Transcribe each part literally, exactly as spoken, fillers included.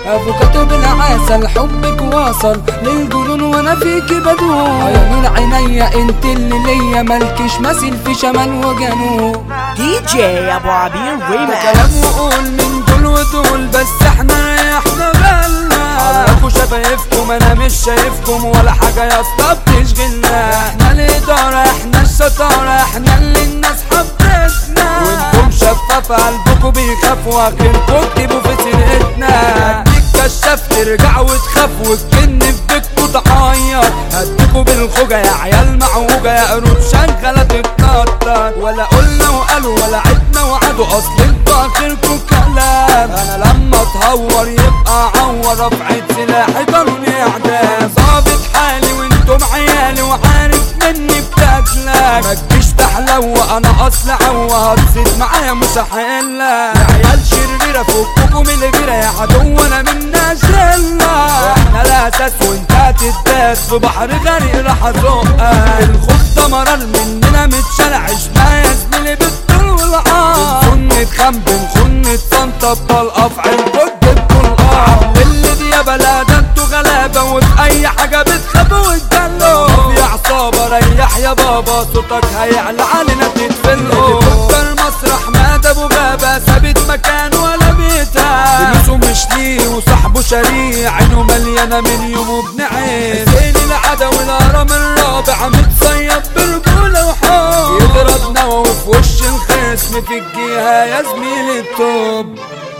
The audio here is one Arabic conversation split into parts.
افوكاتو بالعسل حبك واصل للجنون وانا فيكي بدوم. يا نور عينيا انت اللي ليا مالكش مثيل في شمال وجنوب. دي جي ابو عبير ريماكس. كلام وقول من دول ودول بس احنا ريحنا بالنا. عرفوا شفايفكم انا مش شايفكم ولا حاجه يا اسطى بتشغلنا. احنا الاداره احنا الشطاره احنا اللي الناس حبتنا. وانتم شفافه قلبكم بيخاف واخركم تجيبوا في سرقتنا. كشاف ترجع وتخاف والجن في بيتكوا تعيط. هديكوا بالخوجة يا عيال معوجة يا قرود شغالة تتنطط. ولا قلنا وقالوا ولا عدنا وعدوا اصل انتوا اخركوا كلام. انا لما اتهور يبقى عور رفعة سلاحي ضروني اعدام. ظابط حالي وانتم عيالي وعارف مني بتاكلك. ما تجيش تحلو انا اصل عوا هتصيد معايا مش هحلك. يا عيال شريرة فككوا من الغيرة يا عدو انا منا شلة. احنا الاساس وانت هتداس في بحر غريق راح ازقك. الخوف ده مرار مننا متشلع اشباه يا زميلي بالطول والعار. بنخن نتخم بنخن نتصنطب طلقة في عينكوا تجيبكوا القار. اللي دي يا بلا ده انتوا غلابة وفي اي حاجة بتخافوا وتجلوا. في عصابة ريح يا بابا صوتك هيعلى علينا تتفلقوا. هليكوبتر مسرح مات ابو غابة ثابت مكانه ولا بيتها. فلوسه مش ليه وصاحبه شريع عينه مليانة من يومه بنعيم. حسين العدوي الهرم الرابع متصيب برجولة وحب. يضرب نووي في وش الخصم في الجهة يا زميلي التوب.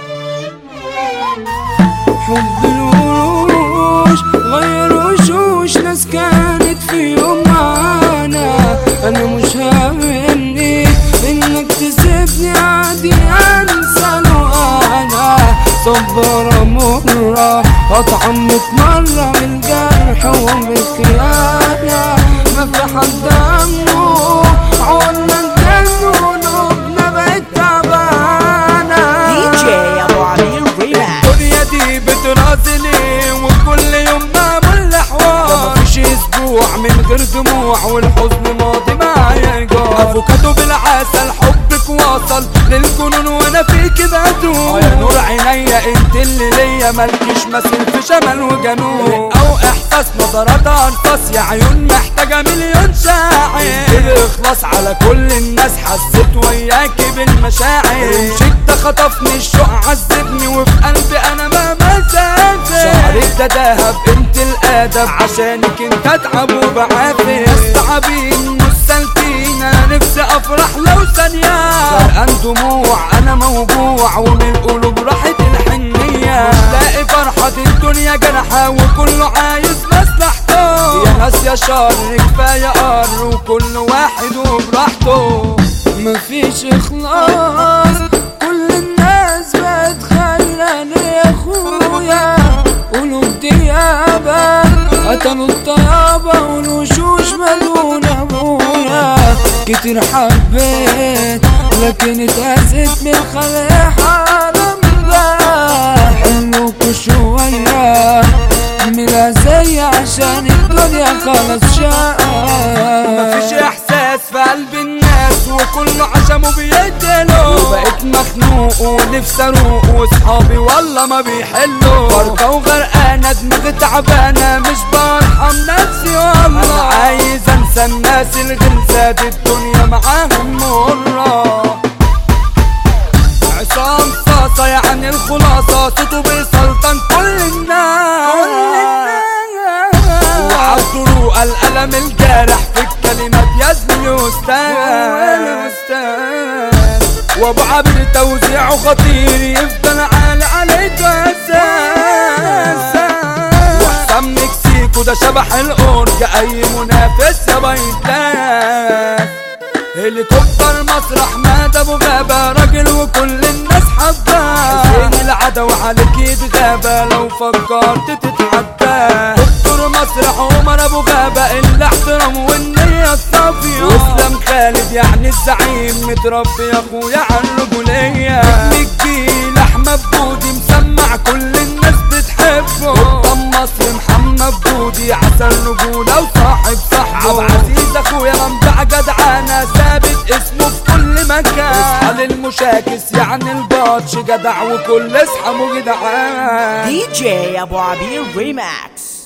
حب الوروش غير وشوش ناس كانت في يوم معانا. انا مش هاممني انك تسيبني عادي انسى لو انا صبرة مرة اطعم مرة من الجرح ومن الخيانة. ما في حد همه عنا الجن وقلوبنا بقت تعبانة. دي جي ابو عبير ريماكس. الدنيا دي بترازلي وكل يوم بعمل حوار. مفيش اسبوع من غير دموع والحزن ماضي معايا ايجار. افوكاتو بالعسل حبك واصل للجنون وانا فيك بدوم. يا نور عينيا انت اللي ليا مالكش مثيل في شمال وجنوب. او احساس نظرات انفاس يا عيون محتاجه مليون شاعر. الاخلاص على كل الناس حسيت وياكي بالمشاعر. مشيت خطفني الشوق عذبني وفي قلبي انا ما مسافر. شعرك ده دهب انت الادب عشانك انت اتعب وبعافر. استعبين مش سالكين انا نفسي افرح لو ثانيه. فرقان دموع انا موجوع ومن القلوب راحت الحنيه. مش لاقي فرحه الدنيا جنحه وكله عايز مصلحته. يا ناس يا شر كفايه قر وكل واحد وبراحته. مفيش اخلاص كل الناس بقت خيراني يا اخويا. قلوب ديابة قتلوا الطيابة والوشوش ملون ابويا. كتير حبيت لكن اتأذيت من خلق حرام ده. حلوكوا شوية اعملها زي عشان الدنيا خلاص شقة. مفيش احساس في قلب الناس وكله عشمه بيقتلوا. وبقيت مخنوق ونفسي اروق واصحابي والله ما بيحلوا. فرقة وغرقانة دماغي تعبانة مش برحم نفسي والله. انا عايز انسى الناس الغلسات الدنيا معاهم مرة. عصام صاصة يعني الخلاصة صوته بيسلطن كل الناس. وعبدالروق القلم الجارح في الكلمات يا زميلي استاذ. وابو عبد توزيعه خطير يفضل عالي عليك اساس. وحسام مكسيكو ده شبح الأورج اي منافس يا بيتاس. هليكوبتر مسرح مات ابو غابة راجل وكل الناس حباه. حسين العدوي عليك يتغابى لو فكرت تتحداه. دكتور مسرح عمر ابو غابة الاحترام والنية الصافية. واسلام خالد يعني الزعيم متربي يا اخويا عالرجولية. ابن الجيل احمد بودي مسمع كل الناس بتحبه. قدام مصر محمد بودي عسل رجولة وصاحب صاحبه. عبد العزيز اخويا ممدع جدعانة ثابت اسمه في كل مكان. اصحى للمشاكس يعني الباطل ماتش جدع وكل اصحابه جدعان. دي جي ابو عبير ريماكس.